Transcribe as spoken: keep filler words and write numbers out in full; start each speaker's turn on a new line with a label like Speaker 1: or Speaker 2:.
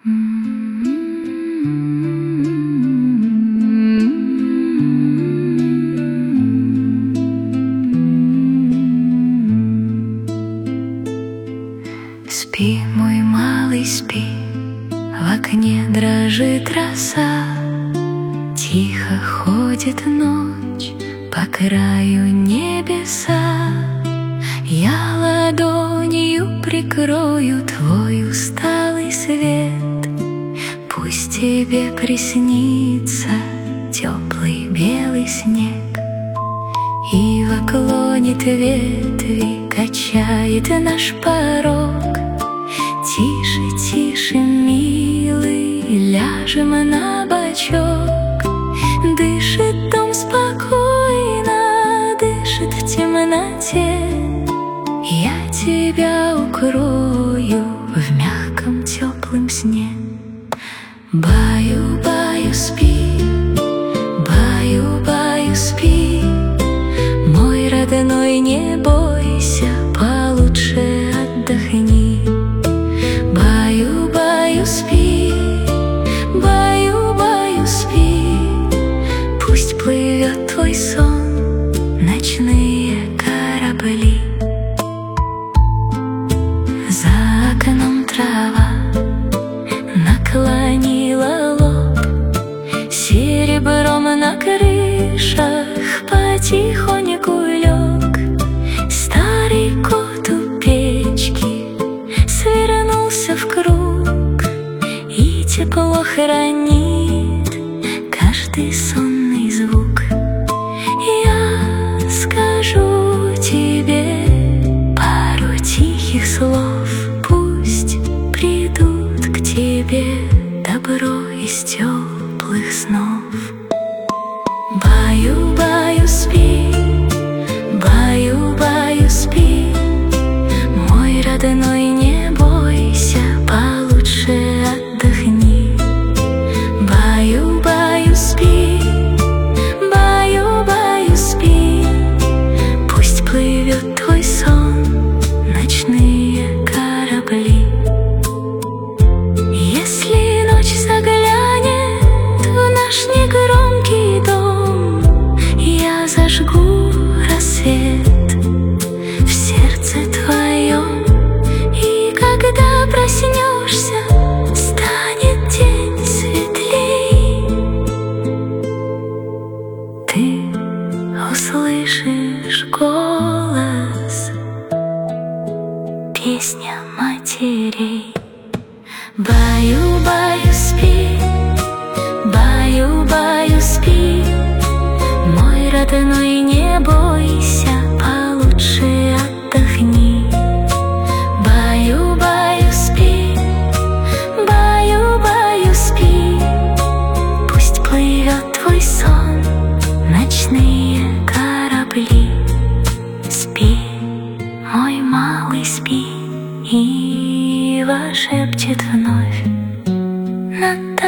Speaker 1: Спи, мой малый, спи, в окне дрожит роса, тихо ходит ночь по краю небеса. Я ладонью прикрою твой усталый свет, пусть тебе приснится теплый белый снег. Ива клонит ветви, качает наш порог. Тише, тише, милый, ляжем на бочок. Дышит дом спокойно, дышит в темноте. Я тебя укрою в мягком теплом сне. Баю-баю, спи, баю-баю, спи, мой родной, не бойся, получше отдохни. Баю-баю, спи, баю-баю, спи, пусть плывет твой сон, ночные корабли. За окном трава наклонила лоб, серебром на крышах потихоньку лег. Старый кот у печки свернулся в круг и тепло хранит каждый сонный звук. Я скажу тебе пару тихих слов, пусть придут к тебе добро из теплых снов. Баю-баю, спи, баю-баю, спи, мой родной, не бойся, получше отдохни. Баю-баю, спи, баю-баю, спи, пусть плывет твой сон, ночные корабли. Если ночь заглянет в наш негромкий дом, я зажгу рассвет в сердце твоем. И когда проснешься, станет день светлей. Ты услышишь голос, песня матерей. Баю-баю, спи, баю-баю, спи, мой родной, не бойся, получше отдохни. Баю-баю, спи, баю-баю, спи, пусть плывет твой сон, ночные корабли. Спи, мой малый, спи, ива шепчет вновь над